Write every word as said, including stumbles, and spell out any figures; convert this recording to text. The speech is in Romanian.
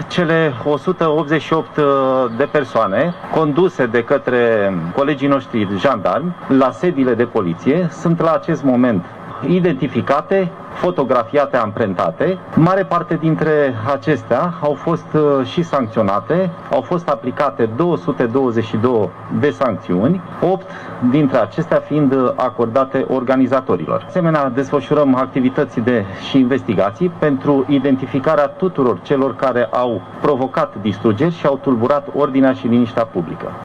Cele o sută optzeci și opt de persoane conduse de către colegii noștri jandarmi la sediile de poliție sunt la acest moment identificate, fotografiate, amprentate. Mare parte dintre acestea au fost și sancționate, au fost aplicate două sute douăzeci și doi de sancțiuni, opt dintre acestea fiind acordate organizatorilor. De asemenea, desfășurăm activități de și investigații pentru identificarea tuturor celor care au provocat distrugeri și au tulburat ordinea și liniștea publică.